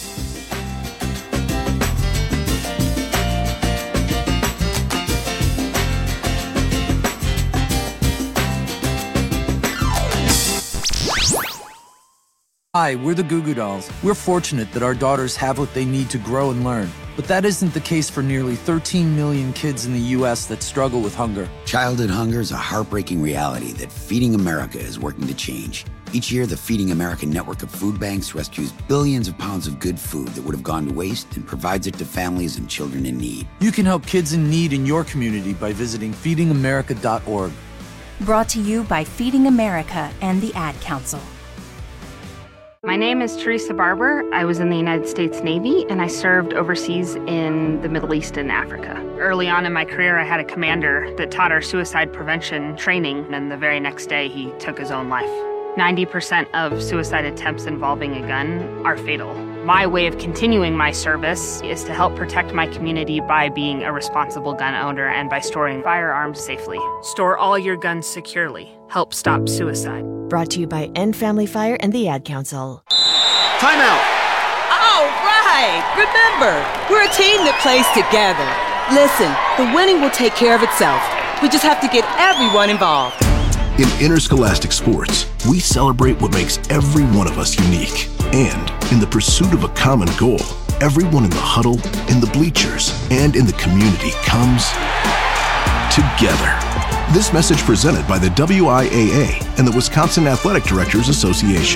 Hi, we're the Goo Goo Dolls. We're fortunate that our daughters have what they need to grow and learn. But that isn't the case for nearly thirteen million kids in the U S that struggle with hunger. Childhood hunger is a heartbreaking reality that Feeding America is working to change. Each year, the Feeding America network of food banks rescues billions of pounds of good food that would have gone to waste and provides it to families and children in need. You can help kids in need in your community by visiting feeding america dot org. Brought to you by Feeding America and the Ad Council. My name is Teresa Barber. I was in the United States Navy, and I served overseas in the Middle East and Africa. Early on in my career, I had a commander that taught our suicide prevention training, and the very next day, he took his own life. ninety percent of suicide attempts involving a gun are fatal. My way of continuing my service is to help protect my community by being a responsible gun owner and by storing firearms safely. Store all your guns securely. Help stop suicide. Brought to you by End Family Fire and the Ad Council. Time out. All right. Remember, we're a team that plays together. Listen, the winning will take care of itself. We just have to get everyone involved. In Interscholastic Sports, we celebrate what makes every one of us unique. And in the pursuit of a common goal, everyone in the huddle, in the bleachers, and in the community comes together. This message presented by the W I A A and the Wisconsin Athletic Directors Association.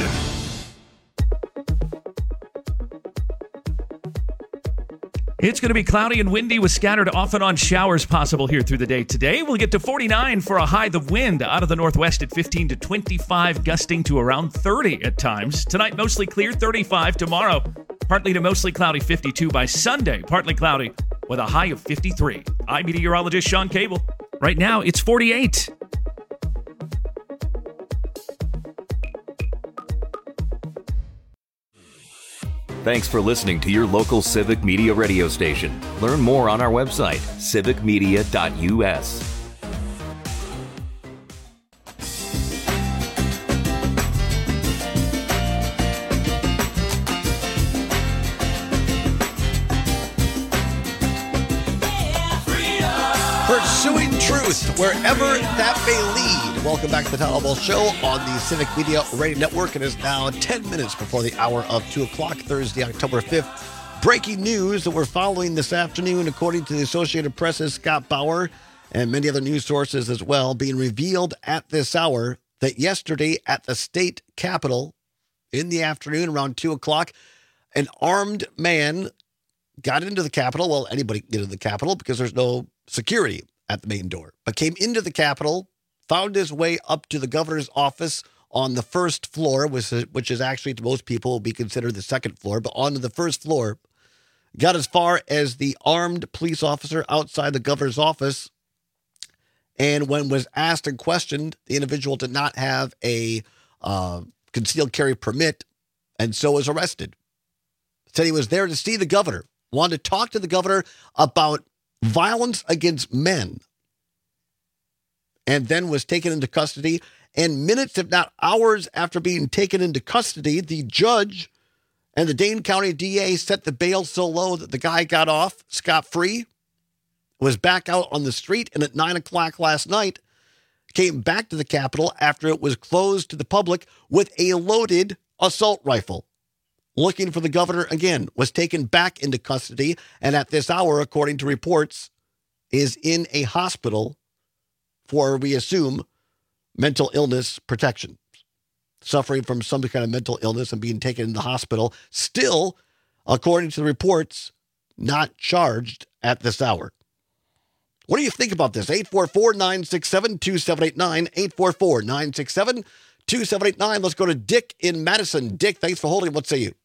It's going to be cloudy and windy with scattered off and on showers possible here through the day today. We'll get to forty-nine for a high. The wind out of the northwest at fifteen to twenty-five, gusting to around thirty at times. Tonight, mostly clear, thirty-five. Tomorrow, partly to mostly cloudy, fifty-two. By Sunday, partly cloudy with a high of fifty-three. I'm meteorologist Sean Cable. Right now, it's forty-eight. Thanks for listening to your local Civic Media radio station. Learn more on our website, civic media dot u s. Pursuing truth wherever that may lead. Welcome back to the Todd Ball Show on the Civic Media Radio Network. It is now ten minutes before the hour of two o'clock, Thursday, October fifth. Breaking news that we're following this afternoon, according to the Associated Press's Scott Bauer and many other news sources as well, being revealed at this hour that yesterday at the state capitol in the afternoon around two o'clock, an armed man got into the Capitol. Well, anybody can get into the Capitol because there's no security at the main door, but came into the Capitol, found his way up to the governor's office on the first floor, which is, which is actually to most people will be considered the second floor, but onto the first floor, got as far as the armed police officer outside the governor's office. And when was asked and questioned, the individual did not have a uh, concealed carry permit and so was arrested. Said he was there to see the governor, wanted to talk to the governor about violence against men, and then was taken into custody. And minutes, if not hours after being taken into custody, the judge and the Dane County D A set the bail so low that the guy got off scot-free, was back out on the street, and at nine o'clock last night, came back to the Capitol after it was closed to the public with a loaded assault rifle. Looking for the governor again, was taken back into custody, and at this hour, according to reports, is in a hospital for, we assume, mental illness protection. Suffering from some kind of mental illness and being taken in the hospital. Still, according to the reports, not charged at this hour. What do you think about this? eight four four, nine six seven, two seven eight nine, eight four four, nine six seven, two seven eight nine. Let's go to Dick in Madison. Dick, thanks for holding. What say you?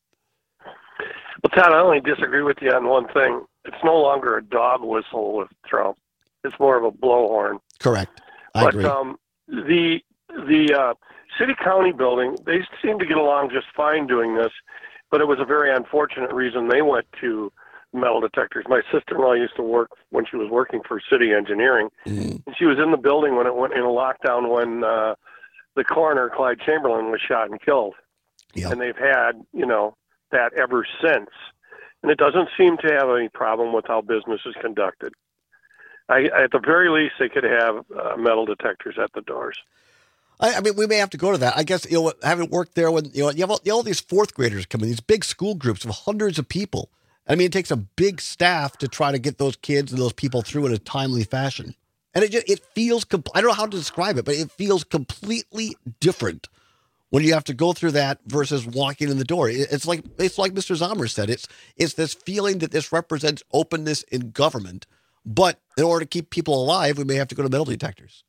Well, Todd, I only disagree with you on one thing. It's no longer a dog whistle with Trump. It's more of a blowhorn. Correct. I but, agree. Um, the the uh, city-county building, they seem to get along just fine doing this, but it was a very unfortunate reason they went to metal detectors. My sister-in-law used to work when she was working for city engineering, mm-hmm. and she was in the building when it went into lockdown when uh, the coroner, Clyde Chamberlain, was shot and killed. Yep. And they've had, you know, that ever since. And it doesn't seem to have any problem with how business is conducted. I, at the very least, they could have uh, metal detectors at the doors. I, I mean, we may have to go to that. I guess, you know, having worked there when, you know, you have all, you have all these fourth graders coming, these big school groups of hundreds of people. I mean, it takes a big staff to try to get those kids and those people through in a timely fashion. And it just, it feels, compl- I don't know how to describe it, but it feels completely different when you have to go through that versus walking in the door. It's like it's like Mister Zomer said. It's it's this feeling that this represents openness in government, but in order to keep people alive, we may have to go to metal detectors.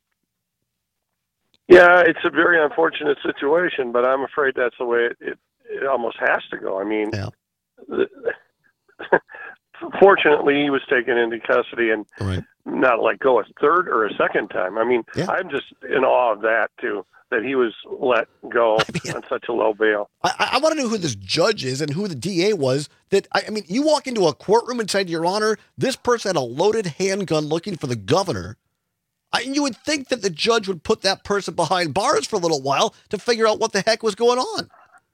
Yeah, it's a very unfortunate situation, but I'm afraid that's the way it, it, it almost has to go. I mean, yeah. the, fortunately, he was taken into custody, and right. not let go a third or a second time. I mean, yeah. I'm just in awe of that, too, that he was let go I mean, on such a low bail. I, I want to know who this judge is and who the D A was. That I, I mean, you walk into a courtroom and say, Your Honor, this person had a loaded handgun looking for the governor. I, you would think that the judge would put that person behind bars for a little while to figure out what the heck was going on.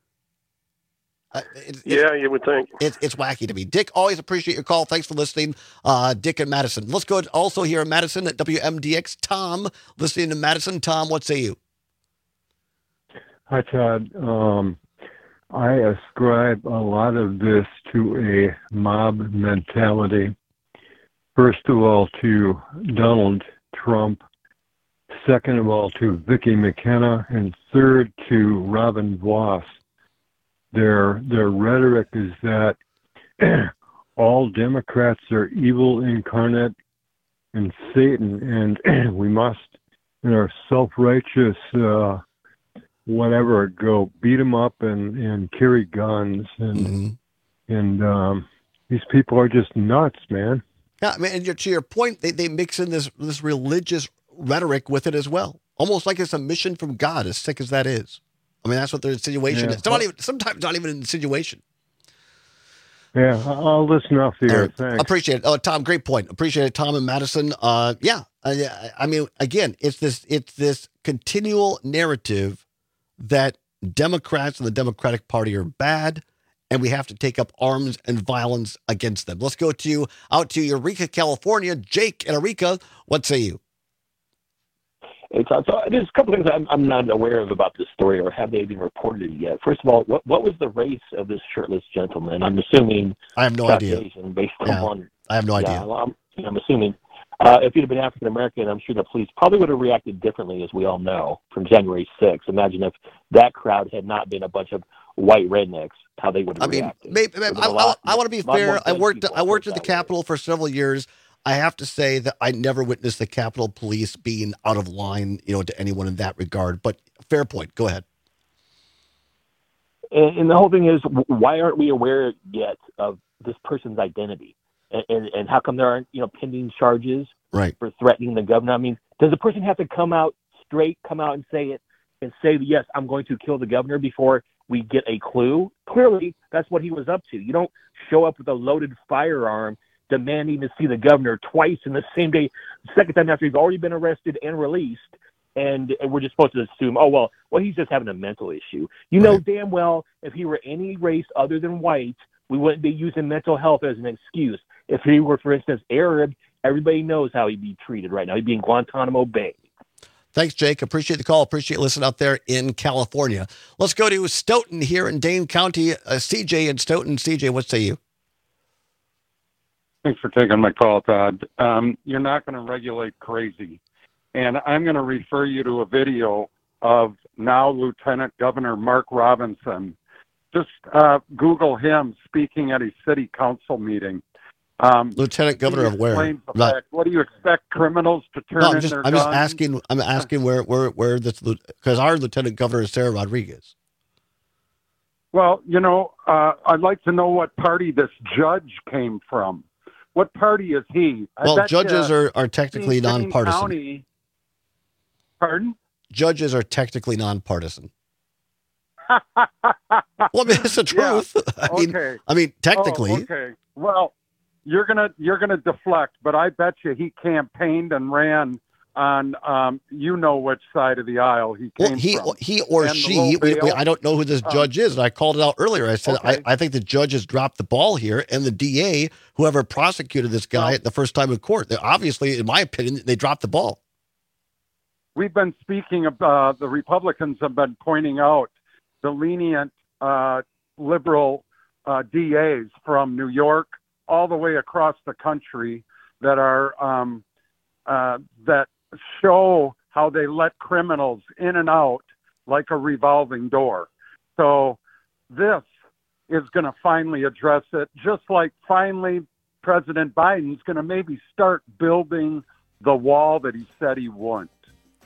Uh, it, yeah, you would think. It, it's wacky to me. Dick, always appreciate your call. Thanks for listening, uh, Dick and Madison. Let's go also here in Madison at W M D X. Tom, listening to Madison. Tom, what say you? Hi, Todd. Um, I ascribe a lot of this to a mob mentality. First of all, to Donald Trump. Second of all, to Vicki McKenna. And third, to Robin Voss. Their their rhetoric is that all Democrats are evil incarnate and Satan, and we must, in our self-righteous uh, whatever, go beat them up and, and carry guns. And mm-hmm. and um, these people are just nuts, man. Yeah, I mean, and to your point, they, they mix in this this religious rhetoric with it as well, almost like it's a mission from God, as sick as that is. I mean, that's what their insinuation yeah. is. Not even, sometimes not even an insinuation. Yeah, I'll listen off the air. Right. Thanks. Appreciate it. Oh, Tom, great point. Appreciate it, Tom and Madison. Uh, yeah, I, I mean, again, it's this it's this continual narrative that Democrats and the Democratic Party are bad, and we have to take up arms and violence against them. Let's go to out to Eureka, California. Jake and Eureka, what say you? It's, so there's a couple things I'm, I'm not aware of about this story, or have they been reported yet? First of all, what what was the race of this shirtless gentleman? I'm assuming I have no South idea. Asian, based yeah, on I have no yeah, idea. Well, I'm, I'm assuming uh, if he'd have been African American, I'm sure the police probably would have reacted differently, as we all know from January sixth. Imagine if that crowd had not been a bunch of white rednecks, how they would have I mean, reacted. Maybe, maybe, I, I, I want to be fair. I worked I worked at the Capitol for several years. I have to say that I never witnessed the Capitol Police being out of line, you know, to anyone in that regard. But fair point. Go ahead. And, and the whole thing is, why aren't we aware yet of this person's identity? And, and, and how come there aren't, you know, pending charges right. for threatening the governor? I mean, does the person have to come out straight, come out and say it, and say, yes, I'm going to kill the governor before we get a clue? Clearly, that's what he was up to. You don't show up with a loaded firearm demanding to see the governor twice in the same day, the second time after he's already been arrested and released, and, and we're just supposed to assume, oh, well, well, he's just having a mental issue. You know damn well if he were any race other than white, we wouldn't be using mental health as an excuse. If he were, for instance, Arab, everybody knows how he'd be treated right now. He'd be in Guantanamo Bay. Thanks, Jake. Appreciate the call. Appreciate listening out there in California. Let's go to Stoughton here in Dane County. Uh, C J in Stoughton. C J, what say you? Thanks for taking my call, Todd. Um, you're not going to regulate crazy. And I'm going to refer you to a video of now Lieutenant Governor Mark Robinson. Just uh, Google him speaking at a city council meeting. Um, Lieutenant Governor of where? Right. Fact, what do you expect criminals to turn no, I'm in just, their I'm guns? just asking. I'm asking where, where, where this, because our Lieutenant Governor is Sarah Rodriguez. Well, you know, uh, I'd like to know what party this judge came from. What party is he? I Well, bet judges you, are, are technically Dane nonpartisan. County, pardon? Judges are technically nonpartisan. Well, I mean, it's the truth. Yeah. I mean, okay. I mean, technically. Oh, okay. Well, you're gonna you're gonna deflect, but I bet you he campaigned and ran on um, you know which side of the aisle he came Well, he from. he or And the she. low We, we, bail. I don't know who this Um, judge is, and I called it out earlier. I said okay. I, I think the judge has dropped the ball here, and the D A, whoever prosecuted this guy at the first time in court, they, obviously, in my opinion, they dropped the ball. We've been speaking about, uh, the Republicans have been pointing out the lenient uh, liberal uh, D As from New York all the way across the country that are um, uh, that show how they let criminals in and out like a revolving door. So this is going to finally address it, just like finally President Biden's going to maybe start building the wall that he said he wouldn't.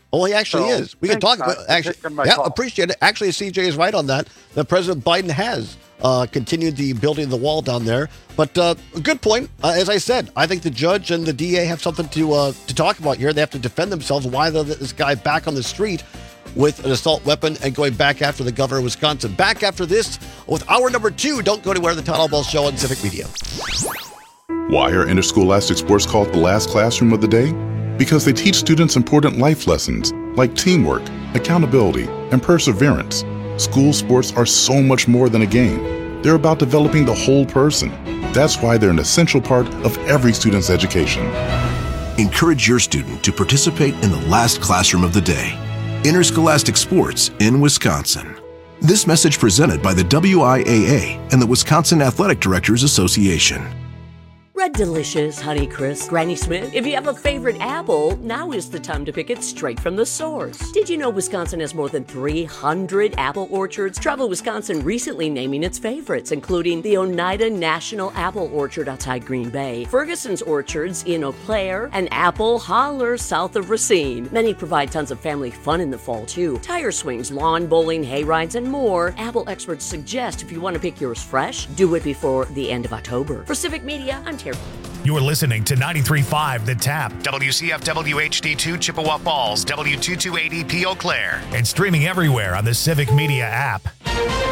Oh, he actually So, is. We can thanks, talk about Todd, for actually. taking my Yeah, call. appreciate it. Actually, C J is right on that. That President Biden has uh, continued the building of the wall down there. But uh, a good point. Uh, as I said, I think the judge and the D A have something to uh, to talk about here. They have to defend themselves. Why they let this guy back on the street with an assault weapon and going back after the governor of Wisconsin. Back after this with hour number two. Don't go anywhere. The Todd Ball Show on Civic Media. Why are interscholastic sports called the last classroom of the day? Because they teach students important life lessons like teamwork, accountability, and perseverance. School sports are so much more than a game. They're about developing the whole person. That's why they're an essential part of every student's education. Encourage your student to participate in the last classroom of the day. Interscholastic sports in Wisconsin. This message presented by the W I A A and the Wisconsin Athletic Directors Association. Red Delicious, Honeycrisp, Granny Smith. If you have a favorite apple, now is the time to pick it straight from the source. Did you know Wisconsin has more than three hundred apple orchards? Travel Wisconsin recently naming its favorites, including the Oneida National Apple Orchard outside Green Bay, Ferguson's Orchards in Eau Claire, and Apple Holler south of Racine. Many provide tons of family fun in the fall, too. Tire swings, lawn bowling, hay rides, and more. Apple experts suggest if you want to pick yours fresh, do it before the end of October. For Civic Media, I'm Terry. You're listening to ninety-three point five The Tap, W C F W H D two Chippewa Falls, W two two eight E P Eau Claire, and streaming everywhere on the Civic Media app.